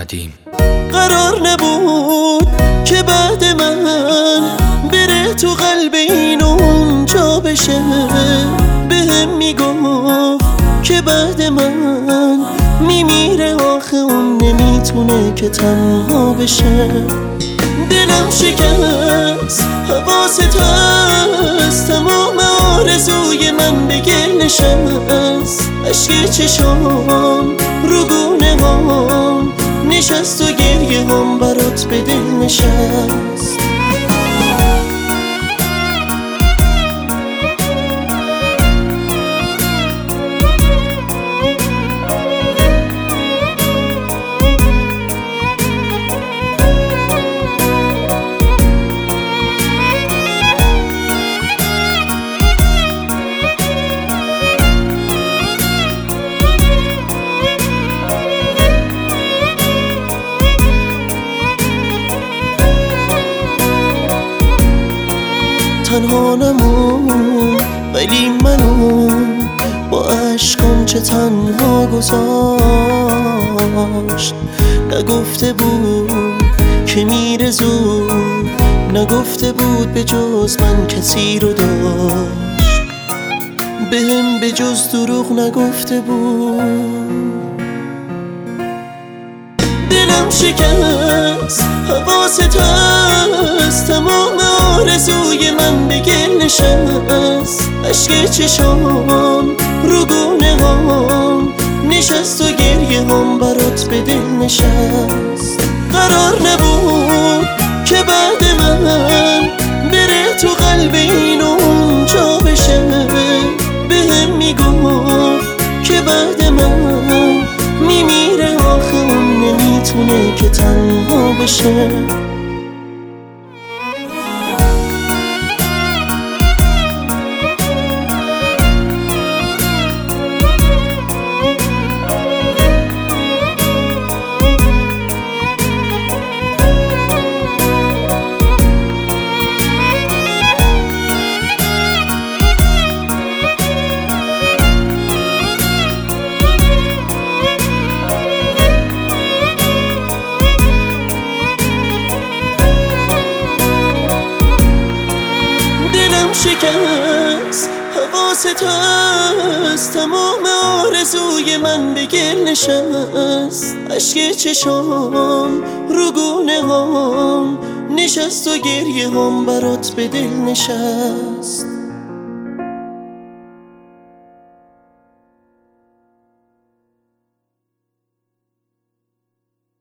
ندیم. قرار نبود که بعد من بره تو قلب این اونجا بشه، بهم میگفت که بعد من میمیره، آخه اون نمیتونه که تنها بشه. دلم شکست، حواست هست، تمام آرزوی من به گل نشست. اشک چشام رو گونه هام نشست و گریه هم برات به دل نشست. تنها نمون ولی منو با عشقام چه تنها گذاشت. نگفته بود که میره زود، نگفته بود به جز من کسی رو داشت، بهم به جز دروغ نگفته بود. دلم شکست، حواست هست، تمام آرزوی من به گل نشست. اشک چشام رو گونه هام نشست و گریه هم برات به دل نشست. قرار نبود که بعد من بره تو قلب این اونجا بشه، بهم میگفت که بعد من میمیره، آخه اون نمیتونه که تنها بشه. شکست، حواست هست، تمام آرزوی من به گل نشست. اشک چشام رو گونه هام نشست و گریه هم برات به دل نشست.